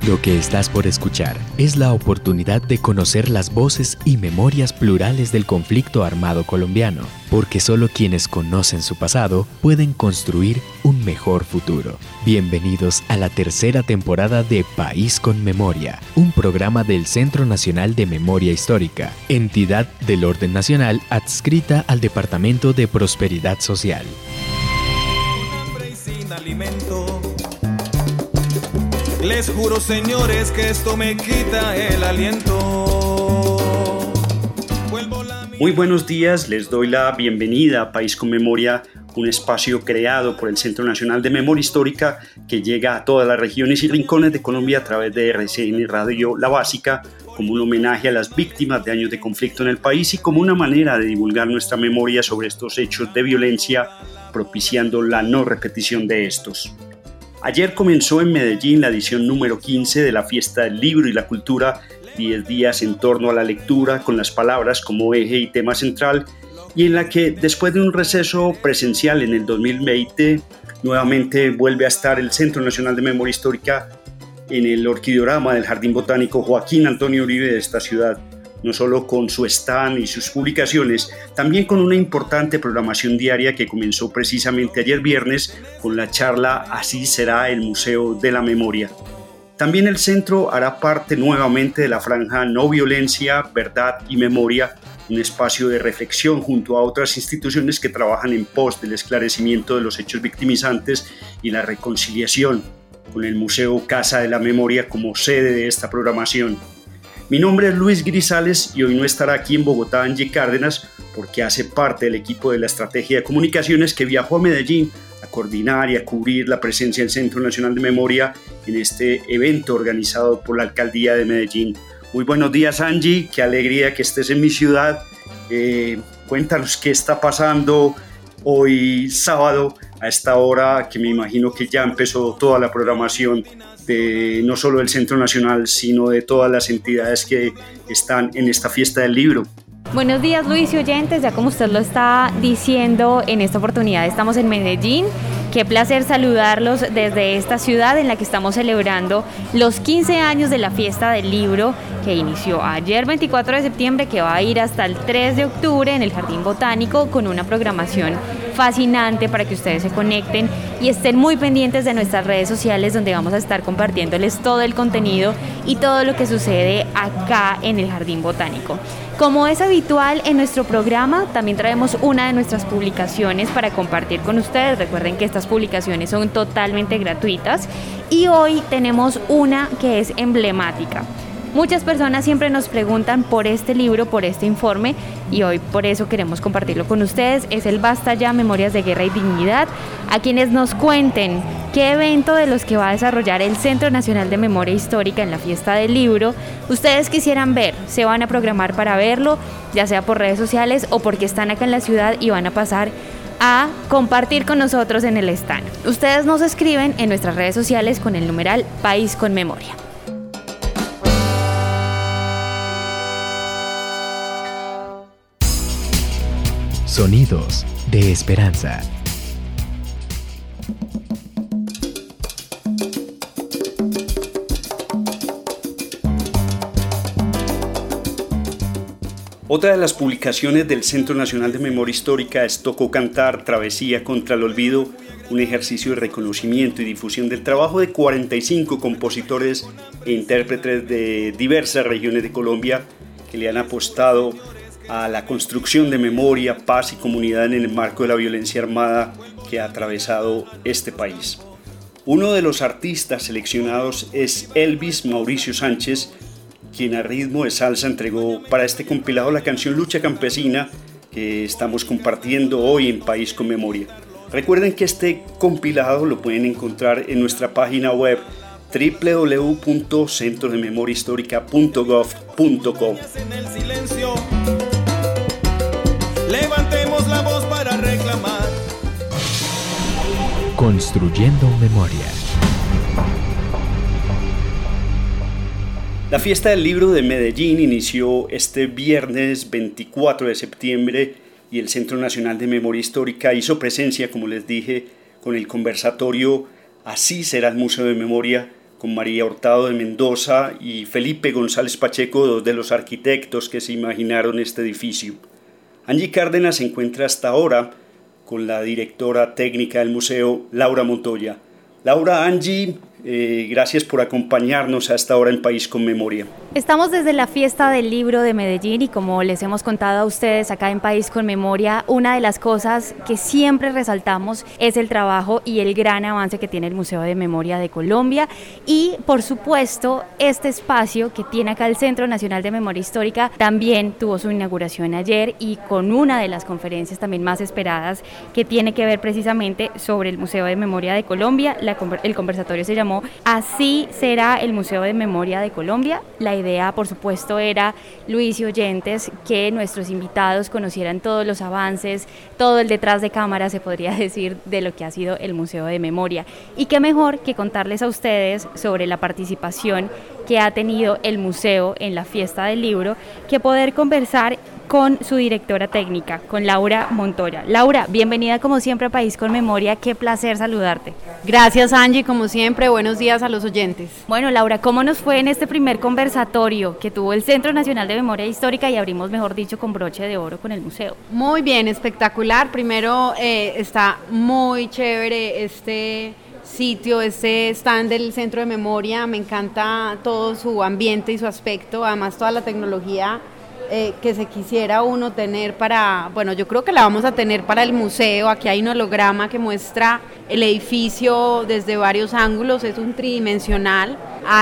Lo que estás por escuchar es la oportunidad de conocer las voces y memorias plurales del conflicto armado colombiano, porque solo quienes conocen su pasado pueden construir un mejor futuro. Bienvenidos a la tercera temporada de País con Memoria, un programa del Centro Nacional de Memoria Histórica, entidad del orden nacional adscrita al Departamento de Prosperidad Social. Con hambre y sin alimento. Les juro, señores, que esto me quita el aliento. Muy buenos días, les doy la bienvenida a País con Memoria, un espacio creado por el Centro Nacional de Memoria Histórica que llega a todas las regiones y rincones de Colombia a través de RCN Radio La Básica, como un homenaje a las víctimas de años de conflicto en el país y como una manera de divulgar nuestra memoria sobre estos hechos de violencia, propiciando la no repetición de estos. Ayer comenzó en Medellín la edición número 15 de la Fiesta del Libro y la Cultura, 10 días en torno a la lectura con las palabras como eje y tema central, y en la que después de un receso presencial en el 2020, nuevamente vuelve a estar el Centro Nacional de Memoria Histórica en el orquideorama del Jardín Botánico Joaquín Antonio Uribe de esta ciudad, no solo con su stand y sus publicaciones, también con una importante programación diaria que comenzó precisamente ayer viernes con la charla Así será el Museo de la Memoria. También el centro hará parte nuevamente de la franja No Violencia, Verdad y Memoria, un espacio de reflexión junto a otras instituciones que trabajan en pos del esclarecimiento de los hechos victimizantes y la reconciliación, con el Museo Casa de la Memoria como sede de esta programación. Mi nombre es Luis Grisales y hoy no estará aquí en Bogotá Angie Cárdenas porque hace parte del equipo de la Estrategia de Comunicaciones que viajó a Medellín a coordinar y a cubrir la presencia del Centro Nacional de Memoria en este evento organizado por la Alcaldía de Medellín. Muy buenos días, Angie, qué alegría que estés en mi ciudad. Cuéntanos qué está pasando hoy sábado a esta hora, que me imagino que ya empezó toda la programación de no solo del Centro Nacional, sino de todas las entidades que están en esta fiesta del libro. Buenos días, Luis y oyentes, ya como usted lo está diciendo, en esta oportunidad estamos en Medellín. Qué placer saludarlos desde esta ciudad en la que estamos celebrando los 15 años de la Fiesta del Libro, que inició ayer 24 de septiembre, que va a ir hasta el 3 de octubre en el Jardín Botánico con una programación fascinante para que ustedes se conecten y estén muy pendientes de nuestras redes sociales, donde vamos a estar compartiéndoles todo el contenido y todo lo que sucede acá en el Jardín Botánico. Como es habitual en nuestro programa, también traemos una de nuestras publicaciones para compartir con ustedes. Recuerden que estas publicaciones son totalmente gratuitas y hoy tenemos una que es emblemática. Muchas personas siempre nos preguntan por este libro, por este informe, y hoy por eso queremos compartirlo con ustedes. Es el Basta Ya, Memorias de Guerra y Dignidad. A quienes nos cuenten qué evento de los que va a desarrollar el Centro Nacional de Memoria Histórica en la Fiesta del Libro ustedes quisieran ver, se van a programar para verlo, ya sea por redes sociales o porque están acá en la ciudad y van a pasar a compartir con nosotros en el stand. Ustedes nos escriben en nuestras redes sociales con el numeral País con Memoria. Sonidos de esperanza. Otra de las publicaciones del Centro Nacional de Memoria Histórica es Tocó Cantar, Travesía contra el Olvido, un ejercicio de reconocimiento y difusión del trabajo de 45 compositores e intérpretes de diversas regiones de Colombia que le han apostado a la construcción de memoria, paz y comunidad en el marco de la violencia armada que ha atravesado este país. Uno de los artistas seleccionados es Elvis Mauricio Sánchez, quien a ritmo de salsa entregó para este compilado la canción Lucha Campesina que estamos compartiendo hoy en País con Memoria. Recuerden que este compilado lo pueden encontrar en nuestra página web www.centrodememoriahistórica.gov.co. Levantemos la voz para reclamar. Construyendo memoria. La Fiesta del Libro de Medellín inició este viernes 24 de septiembre y el Centro Nacional de Memoria Histórica hizo presencia, como les dije, con el conversatorio Así será el Museo de Memoria, con María Hurtado de Mendoza y Felipe González Pacheco, dos de los arquitectos que se imaginaron este edificio. Angie Cárdenas se encuentra hasta ahora con la directora técnica del museo, Laura Montoya. Laura, Angie, gracias por acompañarnos hasta ahora en País con Memoria. Estamos desde la Fiesta del Libro de Medellín y como les hemos contado a ustedes acá en País con Memoria, una de las cosas que siempre resaltamos es el trabajo y el gran avance que tiene el Museo de Memoria de Colombia y, por supuesto, este espacio que tiene acá el Centro Nacional de Memoria Histórica también tuvo su inauguración ayer y con una de las conferencias también más esperadas que tiene que ver precisamente sobre el Museo de Memoria de Colombia. El conversatorio se llamó Así será el Museo de Memoria de Colombia. La idea, por supuesto, era, Luis y oyentes, que nuestros invitados conocieran todos los avances, todo el detrás de cámara, se podría decir, de lo que ha sido el Museo de Memoria. Y qué mejor que contarles a ustedes sobre la participación que ha tenido el museo en la Fiesta del Libro, que poder conversar con su directora técnica, con Laura Montoya. Laura, bienvenida como siempre a País con Memoria, qué placer saludarte. Gracias, Angie, como siempre, buenos días a los oyentes. Bueno, Laura, ¿cómo nos fue en este primer conversatorio que tuvo el Centro Nacional de Memoria Histórica y abrimos, mejor dicho, con broche de oro con el museo? Muy bien, espectacular. Primero, está muy chévere este sitio, este stand del Centro de Memoria, me encanta todo su ambiente y su aspecto, además toda la tecnología que se quisiera uno tener para, bueno, yo creo que la vamos a tener para el museo. Aquí hay un holograma que muestra el edificio desde varios ángulos, es un tridimensional,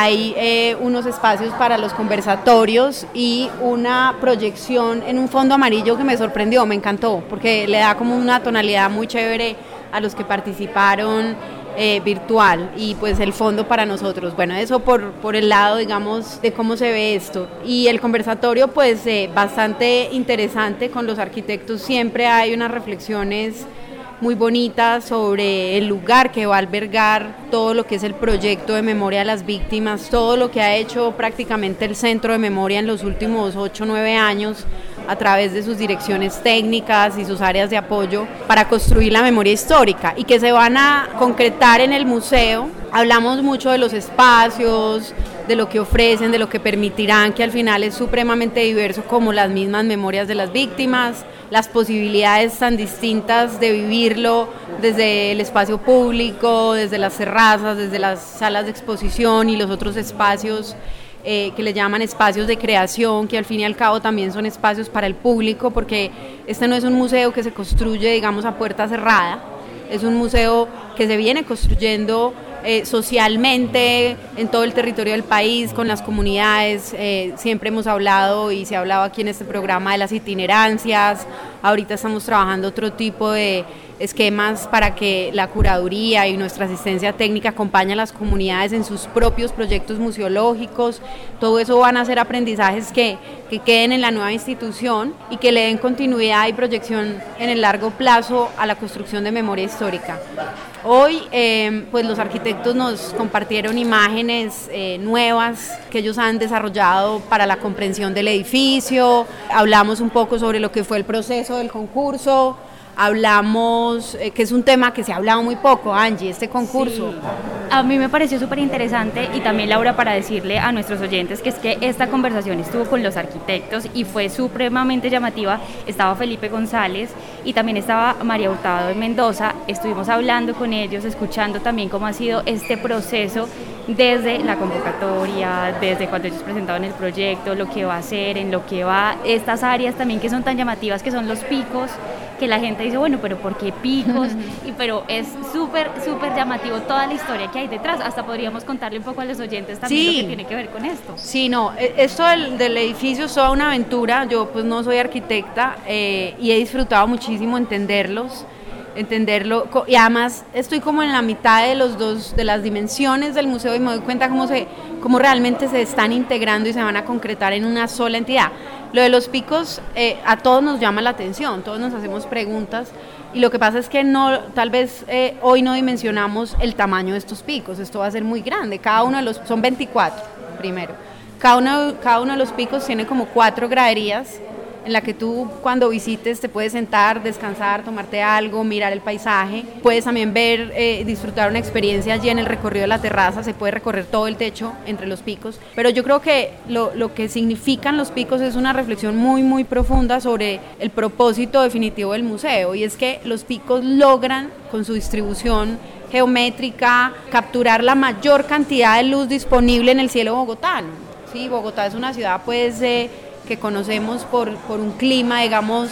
hay unos espacios para los conversatorios y una proyección en un fondo amarillo que me sorprendió, me encantó, porque le da como una tonalidad muy chévere a los que participaron virtual y pues el fondo para nosotros. Bueno, eso por el lado, digamos, de cómo se ve esto. Y el conversatorio pues bastante interesante con los arquitectos, siempre hay unas reflexiones muy bonitas sobre el lugar que va a albergar todo lo que es el proyecto de memoria de las víctimas, todo lo que ha hecho prácticamente el Centro de Memoria en los últimos 8 o 9 años a través de sus direcciones técnicas y sus áreas de apoyo para construir la memoria histórica y que se van a concretar en el museo. Hablamos mucho de los espacios, de lo que ofrecen, de lo que permitirán, que al final es supremamente diverso como las mismas memorias de las víctimas, las posibilidades tan distintas de vivirlo desde el espacio público, desde las terrazas, desde las salas de exposición y los otros espacios que le llaman espacios de creación, que al fin y al cabo también son espacios para el público, porque este no es un museo que se construye, digamos, a puerta cerrada, es un museo que se viene construyendo socialmente en todo el territorio del país, con las comunidades. Siempre hemos hablado y se ha hablado aquí en este programa de las itinerancias. Ahorita estamos trabajando otro tipo de esquemas para que la curaduría y nuestra asistencia técnica acompañe a las comunidades en sus propios proyectos museológicos. Todo eso van a ser aprendizajes que queden en la nueva institución y que le den continuidad y proyección en el largo plazo a la construcción de memoria histórica. Hoy pues los arquitectos nos compartieron imágenes nuevas que ellos han desarrollado para la comprensión del edificio. Hablamos un poco sobre lo que fue el proceso del concurso. Hablamos, que es un tema que se ha hablado muy poco, Angie, este concurso. Sí. A mí me pareció súper interesante y también, Laura, para decirle a nuestros oyentes que es que esta conversación estuvo con los arquitectos y fue supremamente llamativa. Estaba Felipe González y también estaba María Hurtado de Mendoza. Estuvimos hablando con ellos, escuchando también cómo ha sido este proceso desde la convocatoria, desde cuando ellos presentaron el proyecto, lo que va a hacer, en lo que va, estas áreas también que son tan llamativas, que son los picos, que la gente dice, bueno, pero ¿por qué picos? Pero es súper llamativo toda la historia que hay detrás. Hasta podríamos contarle un poco a los oyentes también lo que tiene que ver con esto. Sí, no, esto del edificio es toda una aventura. Yo pues no soy arquitecta y he disfrutado muchísimo entenderlo, y además estoy como en la mitad de las dimensiones del museo y me doy cuenta cómo realmente se están integrando y se van a concretar en una sola entidad. Lo de los picos a todos nos llama la atención, todos nos hacemos preguntas y lo que pasa es que tal vez hoy no dimensionamos el tamaño de estos picos. Esto va a ser muy grande, son 24 primero, cada uno de los picos tiene como 4 graderías en la que tú cuando visites te puedes sentar, descansar, tomarte algo, mirar el paisaje. Puedes también ver, disfrutar una experiencia allí en el recorrido de la terraza, se puede recorrer todo el techo entre los picos. Pero yo creo que lo que significan los picos es una reflexión muy, muy profunda sobre el propósito definitivo del museo, y es que los picos logran, con su distribución geométrica, capturar la mayor cantidad de luz disponible en el cielo bogotano. Sí, Bogotá es una ciudad pues que conocemos por un clima, digamos,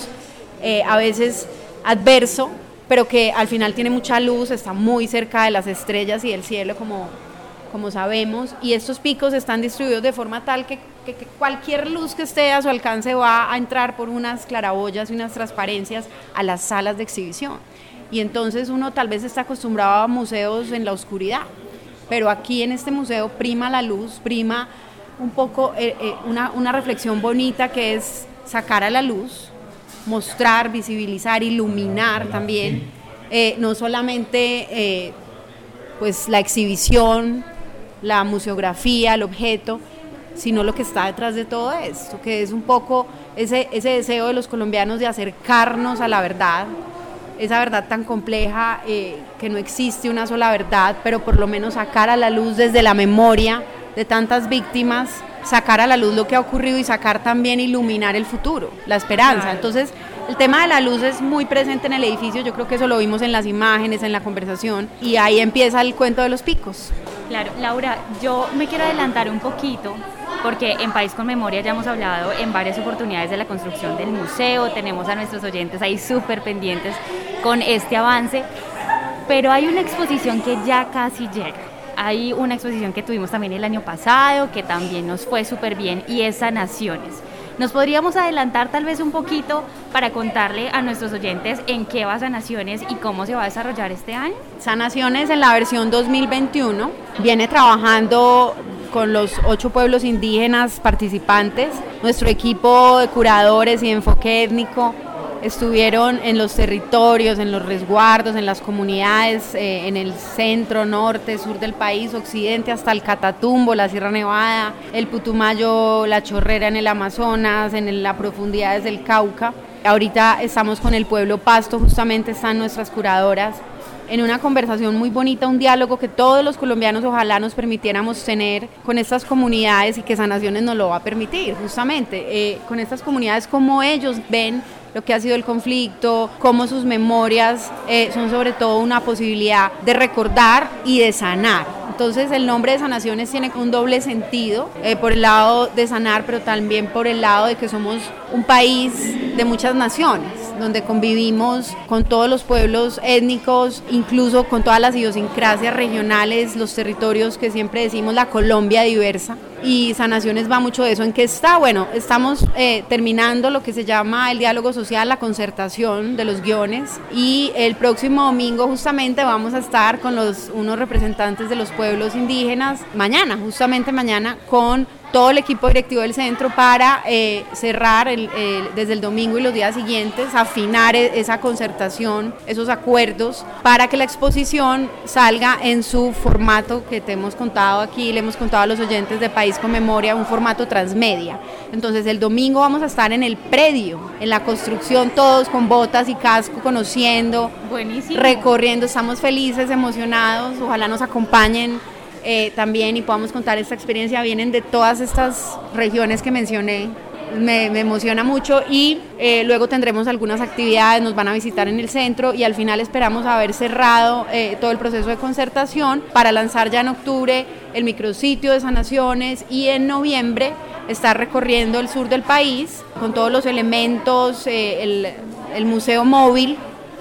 a veces adverso, pero que al final tiene mucha luz, está muy cerca de las estrellas y del cielo, como sabemos, y estos picos están distribuidos de forma tal que cualquier luz que esté a su alcance va a entrar por unas claraboyas y unas transparencias a las salas de exhibición. Y entonces uno tal vez está acostumbrado a museos en la oscuridad, pero aquí en este museo prima la luz, prima un poco una reflexión bonita, que es sacar a la luz, mostrar, visibilizar, iluminar también, no solamente pues la exhibición, la museografía, el objeto, sino lo que está detrás de todo esto, que es un poco ese deseo de los colombianos de acercarnos a la verdad, esa verdad tan compleja, que no existe una sola verdad, pero por lo menos sacar a la luz desde la memoria de tantas víctimas, sacar a la luz lo que ha ocurrido y sacar también, iluminar el futuro, la esperanza. Entonces, el tema de la luz es muy presente en el edificio, yo creo que eso lo vimos en las imágenes, en la conversación, y ahí empieza el cuento de los picos. Claro, Laura, yo me quiero adelantar un poquito, porque en País con Memoria ya hemos hablado en varias oportunidades de la construcción del museo, tenemos a nuestros oyentes ahí súper pendientes con este avance, pero hay una exposición que ya casi llega. Hay una exposición que tuvimos también el año pasado, que también nos fue súper bien, y es Sanaciones. ¿Nos podríamos adelantar tal vez un poquito para contarle a nuestros oyentes en qué va Sanaciones y cómo se va a desarrollar este año? Sanaciones, en la versión 2021, viene trabajando con los 8 pueblos indígenas participantes. Nuestro equipo de curadores y enfoque étnico estuvieron en los territorios, en los resguardos, en las comunidades, en el centro, norte, sur del país, occidente, hasta el Catatumbo, la Sierra Nevada, el Putumayo, la Chorrera en el Amazonas, en las profundidades del Cauca. Ahorita estamos con el pueblo Pasto, justamente están nuestras curadoras, en una conversación muy bonita, un diálogo que todos los colombianos ojalá nos permitiéramos tener con estas comunidades, y que Sanaciones nos lo va a permitir, justamente, con estas comunidades, cómo ellos ven lo que ha sido el conflicto, cómo sus memorias son sobre todo una posibilidad de recordar y de sanar. Entonces el nombre de Sanaciones tiene un doble sentido, por el lado de sanar, pero también por el lado de que somos un país de muchas naciones, donde convivimos con todos los pueblos étnicos, incluso con todas las idiosincrasias regionales, los territorios que siempre decimos la Colombia diversa. Y Sanaciones va mucho de eso. ¿En qué está? Bueno, estamos terminando lo que se llama el diálogo social, la concertación de los guiones, y el próximo domingo justamente vamos a estar con unos representantes de los pueblos indígenas, justamente mañana, con todo el equipo directivo del centro para cerrar desde el domingo y los días siguientes, afinar esa concertación, esos acuerdos, para que la exposición salga en su formato que te hemos contado aquí, le hemos contado a los oyentes de País con Memoria, un formato transmedia. Entonces el domingo vamos a estar en el predio, en la construcción, todos con botas y casco, conociendo, buenísimo, recorriendo, estamos felices, emocionados, ojalá nos acompañen también y podamos contar esta experiencia. Vienen de todas estas regiones que mencioné, me emociona mucho, y luego tendremos algunas actividades, nos van a visitar en el centro, y al final esperamos haber cerrado todo el proceso de concertación para lanzar ya en octubre el micrositio de Sanaciones, y en noviembre estar recorriendo el sur del país con todos los elementos, el museo móvil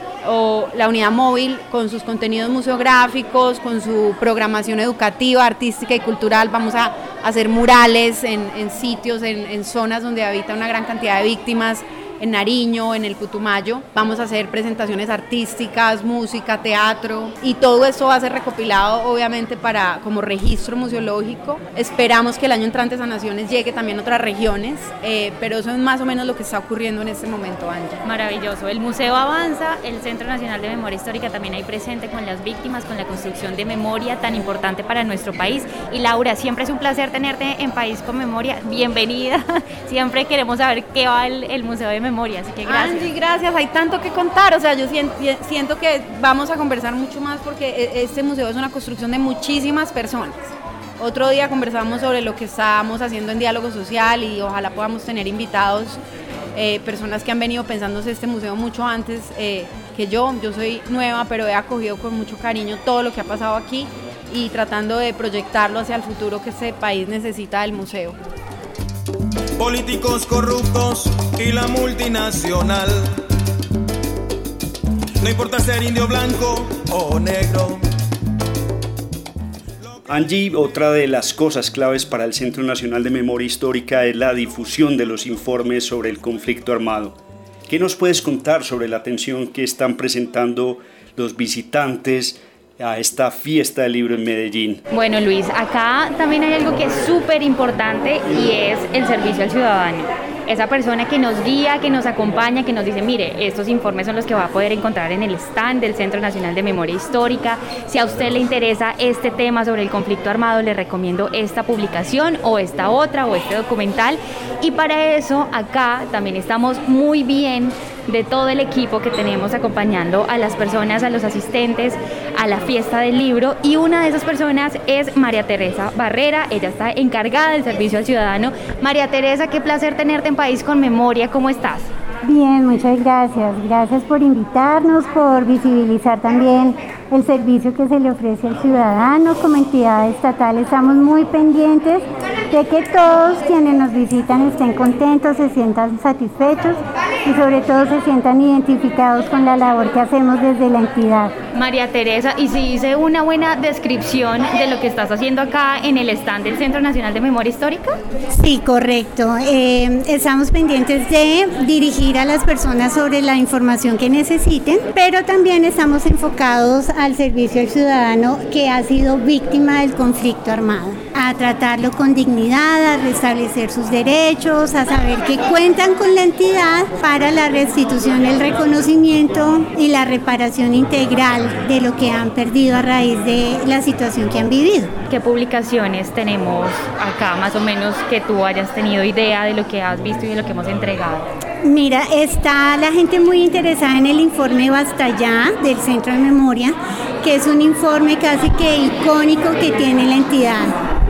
o la unidad móvil con sus contenidos museográficos, con su programación educativa, artística y cultural. Vamos a hacer murales en sitios, en zonas donde habita una gran cantidad de víctimas, en Nariño, en el Putumayo. Vamos a hacer presentaciones artísticas, música, teatro, y todo eso va a ser recopilado obviamente como registro museológico. Esperamos que el año entrante Sanaciones llegue también a otras regiones, pero eso es más o menos lo que está ocurriendo en este momento, Angie. Maravilloso, el museo avanza, el Centro Nacional de Memoria Histórica también ahí presente con las víctimas, con la construcción de memoria tan importante para nuestro país. Y Laura, siempre es un placer tenerte en País con Memoria, bienvenida, siempre queremos saber qué va el Museo de Memoria, así que gracias. Angie, gracias, hay tanto que contar, o sea, yo siento que vamos a conversar mucho más porque este museo es una construcción de muchísimas personas. Otro día conversamos sobre lo que estamos haciendo en diálogo social y ojalá podamos tener invitados, personas que han venido pensándose este museo mucho antes que yo. Yo soy nueva, pero he acogido con mucho cariño todo lo que ha pasado aquí y tratando de proyectarlo hacia el futuro que este país necesita del museo. Políticos corruptos y la multinacional. No importa ser indio, blanco o negro. Angie, otra de las cosas claves para el Centro Nacional de Memoria Histórica es la difusión de los informes sobre el conflicto armado. ¿Qué nos puedes contar sobre la atención que están presentando los visitantes a esta fiesta del libro en Medellín? Bueno, Luis, acá también hay algo que es súper importante y es el servicio al ciudadano. Esa persona que nos guía, que nos acompaña, que nos dice, mire, estos informes son los que va a poder encontrar en el stand del Centro Nacional de Memoria Histórica. Si a usted le interesa este tema sobre el conflicto armado, le recomiendo esta publicación o esta otra o este documental. Y para eso acá también estamos muy bien de todo el equipo que tenemos acompañando a las personas, a los asistentes a la fiesta del libro, y una de esas personas es María Teresa Barrera. Ella está encargada del servicio al ciudadano. María Teresa, qué placer tenerte en País con Memoria, ¿cómo estás? Bien, muchas gracias. Gracias por invitarnos, por visibilizar también el servicio que se le ofrece al ciudadano. Como entidad estatal estamos muy pendientes de que todos quienes nos visitan estén contentos, se sientan satisfechos y sobre todo se sientan identificados con la labor que hacemos desde la entidad. María Teresa, ¿y si hice una buena descripción de lo que estás haciendo acá en el stand del Centro Nacional de Memoria Histórica? Sí, correcto. Estamos pendientes de dirigir a las personas sobre la información que necesiten, pero también estamos enfocados al servicio al ciudadano que ha sido víctima del conflicto armado, a tratarlo con dignidad, a restablecer sus derechos, a saber que cuentan con la entidad para la restitución, el reconocimiento y la reparación integral de lo que han perdido a raíz de la situación que han vivido. ¿Qué publicaciones tenemos acá, más o menos, que tú hayas tenido idea de lo que has visto y de lo que hemos entregado? Mira, está la gente muy interesada en el informe Basta Ya del Centro de Memoria, que es un informe casi que icónico que tiene la entidad.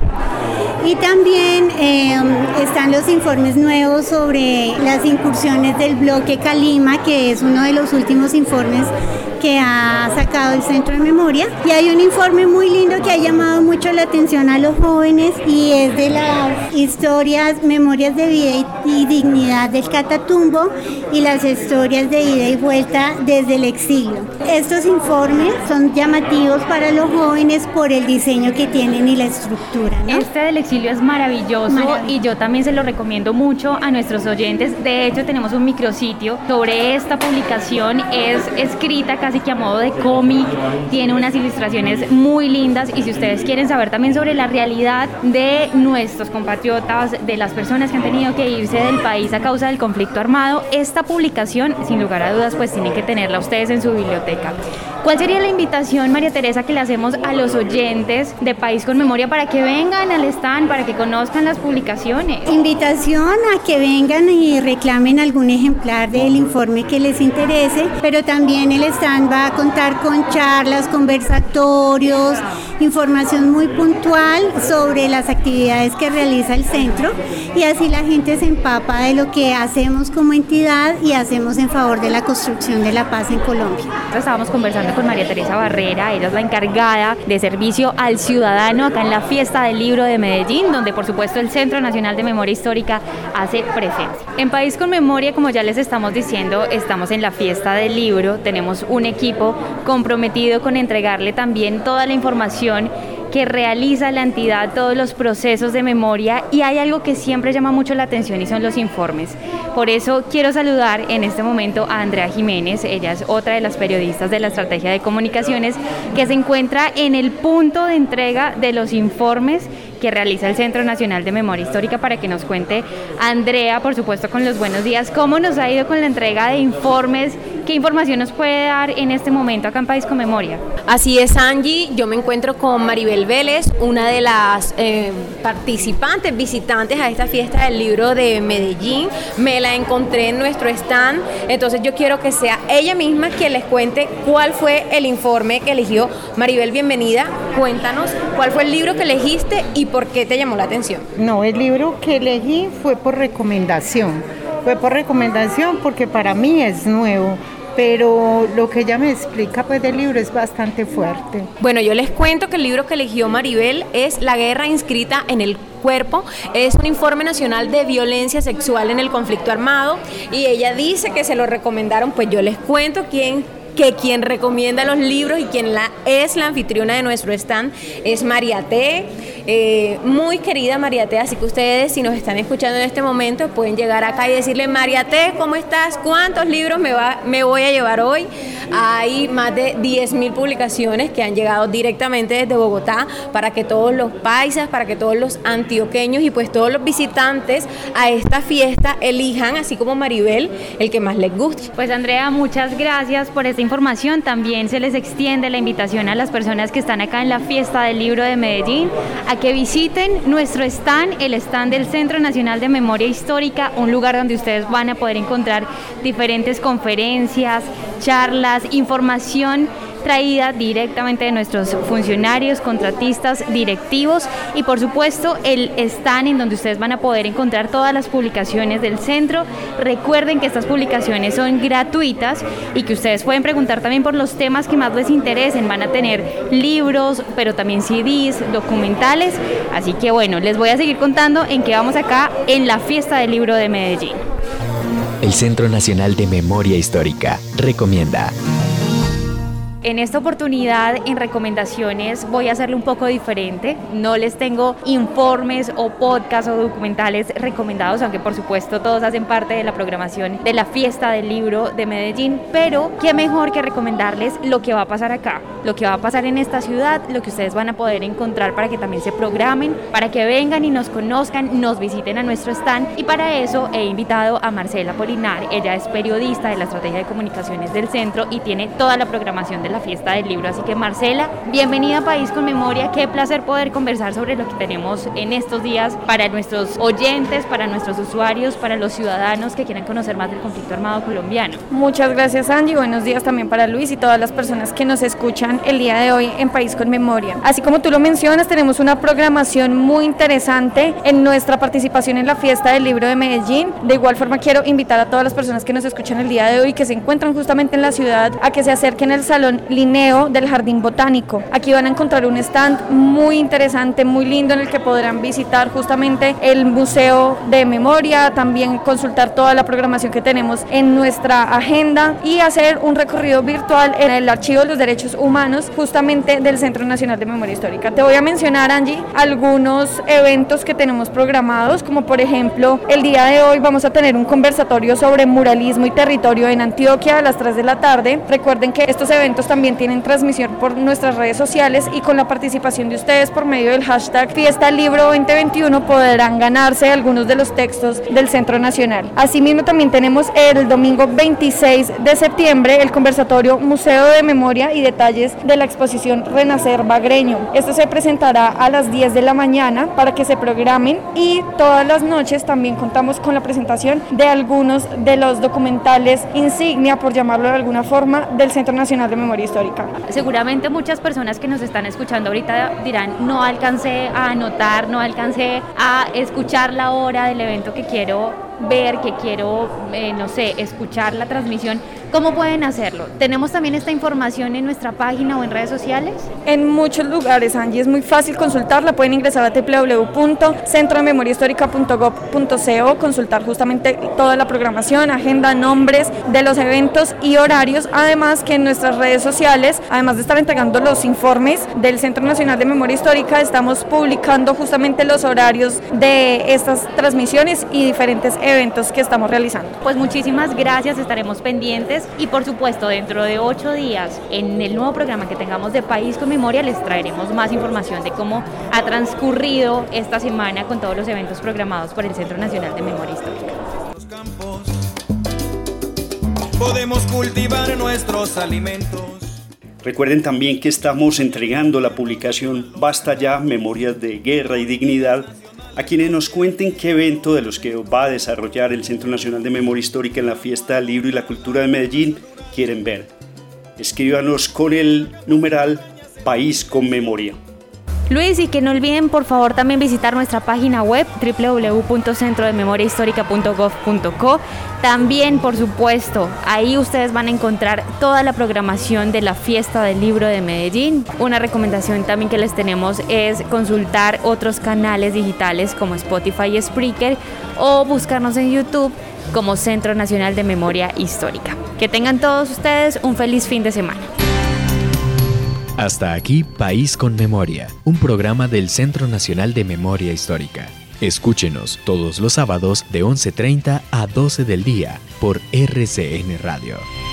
Y también están los informes nuevos sobre las incursiones del bloque Calima, que es uno de los últimos informes que ha sacado el Centro de Memoria. Y hay un informe muy lindo que ha llamado mucho la atención a los jóvenes y es de las historias, memorias de vida y dignidad del Catatumbo y las historias de ida y vuelta desde el exilio. Estos informes son llamativos para los jóvenes por el diseño que tienen y la estructura, ¿no? Este del exilio es maravilloso y yo también se lo recomiendo mucho a nuestros oyentes. De hecho, tenemos un micrositio sobre esta publicación. Es escrita casi que a modo de cómic, tiene unas ilustraciones muy lindas, y si ustedes quieren saber también sobre la realidad de nuestros compatriotas, de las personas que han tenido que irse del país a causa del conflicto armado, esta publicación, sin lugar a dudas, pues tienen que tenerla ustedes en su biblioteca. ¿Cuál sería la invitación, María Teresa, que le hacemos a los oyentes de País con Memoria para que vengan al stand, para que conozcan las publicaciones? Invitación a que vengan y reclamen algún ejemplar del informe que les interese, pero también el stand va a contar con charlas, conversatorios, información muy puntual sobre las actividades que realiza el centro, y así la gente se empapa de lo que hacemos como entidad y hacemos en favor de la construcción de la paz en Colombia. Estábamos conversando con María Teresa Barrera, ella es la encargada de servicio al ciudadano acá en la Fiesta del Libro de Medellín, donde por supuesto el Centro Nacional de Memoria Histórica hace presencia. En País con Memoria, como ya les estamos diciendo, estamos en la Fiesta del Libro, tenemos un equipo comprometido con entregarle también toda la información que realiza la entidad todos los procesos de memoria, y hay algo que siempre llama mucho la atención y son los informes. Por eso quiero saludar en este momento a Andrea Jiménez. Ella es otra de las periodistas de la Estrategia de Comunicaciones que se encuentra en el punto de entrega de los informes que realiza el Centro Nacional de Memoria Histórica, para que nos cuente, Andrea, por supuesto, con los buenos días, cómo nos ha ido con la entrega de informes, qué información nos puede dar en este momento acá en País con Memoria. Así es, Angie, yo me encuentro con Maribel Vélez, una de las participantes, visitantes a esta fiesta del libro de Medellín. Me la encontré en nuestro stand, entonces yo quiero que sea ella misma quien les cuente cuál fue el informe que eligió. Maribel, bienvenida, cuéntanos cuál fue el libro que elegiste y por qué te llamó la atención. No, el libro que elegí fue por recomendación. Porque para mí es nuevo, pero lo que ella me explica pues del libro es bastante fuerte. Bueno, yo les cuento que el libro que eligió Maribel es La guerra inscrita en el cuerpo. Es un informe nacional de violencia sexual en el conflicto armado, y ella dice que se lo recomendaron. Pues yo les cuento quien recomienda los libros y quien es la anfitriona de nuestro stand es Mariate, muy querida Mariate, así que ustedes, si nos están escuchando en este momento, pueden llegar acá y decirle: Mariate, ¿cómo estás? ¿Cuántos libros me voy a llevar hoy? Hay más de 10.000 publicaciones que han llegado directamente desde Bogotá, para que todos los paisas, para que todos los antioqueños y pues todos los visitantes a esta fiesta elijan, así como Maribel, el que más les guste. Pues Andrea, muchas gracias por esta información. También se les extiende la invitación a las personas que están acá en la fiesta del libro de Medellín a que visiten nuestro stand, el stand del Centro Nacional de Memoria Histórica, un lugar donde ustedes van a poder encontrar diferentes conferencias, charlas, información traída directamente de nuestros funcionarios, contratistas, directivos, y por supuesto el stand en donde ustedes van a poder encontrar todas las publicaciones del centro. Recuerden que estas publicaciones son gratuitas y que ustedes pueden preguntar también por los temas que más les interesen. Van a tener libros, pero también CDs, documentales, así que bueno, les voy a seguir contando en qué vamos acá en la fiesta del libro de Medellín. El Centro Nacional de Memoria Histórica recomienda. En esta oportunidad, en recomendaciones, voy a hacerlo un poco diferente. No les tengo informes o podcasts o documentales recomendados, aunque por supuesto todos hacen parte de la programación de la fiesta del libro de Medellín, pero qué mejor que recomendarles lo que va a pasar acá, lo que va a pasar en esta ciudad, lo que ustedes van a poder encontrar para que también se programen, para que vengan y nos conozcan, nos visiten a nuestro stand. Y para eso he invitado a Marcela Polinar. Ella es periodista de la Estrategia de Comunicaciones del Centro y tiene toda la programación de la fiesta del libro. Así que Marcela, bienvenida a País con Memoria. Qué placer poder conversar sobre lo que tenemos en estos días para nuestros oyentes, para nuestros usuarios, para los ciudadanos que quieran conocer más del conflicto armado colombiano. Muchas gracias, Angie. Buenos días también para Luis y todas las personas que nos escuchan el día de hoy en País con Memoria. Así como tú lo mencionas, tenemos una programación muy interesante en nuestra participación en la fiesta del libro de Medellín. De igual forma, quiero invitar a todas las personas que nos escuchan el día de hoy, que se encuentran justamente en la ciudad, a que se acerquen al Salón Linneo del Jardín Botánico. Aquí van a encontrar un stand muy interesante, muy lindo, en el que podrán visitar justamente el Museo de Memoria, también consultar toda la programación que tenemos en nuestra agenda y hacer un recorrido virtual en el Archivo de los Derechos Humanos, justamente del Centro Nacional de Memoria Histórica. Te voy a mencionar, Angie, algunos eventos que tenemos programados, como por ejemplo, el día de hoy vamos a tener un conversatorio sobre muralismo y territorio en Antioquia a las 3 de la tarde. Recuerden que estos eventos también tienen transmisión por nuestras redes sociales, y con la participación de ustedes por medio del hashtag Fiesta Libro 2021 podrán ganarse algunos de los textos del Centro Nacional. Asimismo, también tenemos el domingo 26 de septiembre el conversatorio Museo de Memoria y Detalles de la exposición Renacer Bagreño. Esto se presentará a las 10 de la mañana para que se programen, y todas las noches también contamos con la presentación de algunos de los documentales insignia, por llamarlo de alguna forma, del Centro Nacional de Memoria Histórica. Seguramente muchas personas que nos están escuchando ahorita dirán: no alcancé a anotar, no alcancé a escuchar la hora del evento que quiero ver, que quiero, no sé, escuchar la transmisión, ¿cómo pueden hacerlo? ¿Tenemos también esta información en nuestra página o en redes sociales? En muchos lugares, Angie, es muy fácil consultarla. Pueden ingresar a www.centrodememoriahistorica.gov.co, consultar justamente toda la programación, agenda, nombres de los eventos y horarios. Además que en nuestras redes sociales, además de estar entregando los informes del Centro Nacional de Memoria Histórica, estamos publicando justamente los horarios de estas transmisiones y diferentes eventos que estamos realizando. Pues muchísimas gracias, estaremos pendientes y por supuesto dentro de 8 días en el nuevo programa que tengamos de País con Memoria les traeremos más información de cómo ha transcurrido esta semana con todos los eventos programados por el Centro Nacional de Memoria Histórica. Podemos cultivar nuestros alimentos. Recuerden también que estamos entregando la publicación Basta Ya, Memorias de Guerra y Dignidad a quienes nos cuenten qué evento de los que va a desarrollar el Centro Nacional de Memoria Histórica en la Fiesta del Libro y la Cultura de Medellín quieren ver. Escríbanos con el numeral País con Memoria. Luis, y que no olviden por favor también visitar nuestra página web www.centrodememoriahistorica.gov.co. También, por supuesto, ahí ustedes van a encontrar toda la programación de la Fiesta del Libro de Medellín. Una recomendación también que les tenemos es consultar otros canales digitales como Spotify y Spreaker o buscarnos en YouTube como Centro Nacional de Memoria Histórica. Que tengan todos ustedes un feliz fin de semana. Hasta aquí País con Memoria, un programa del Centro Nacional de Memoria Histórica. Escúchenos todos los sábados de 11:30 a 12 del día por RCN Radio.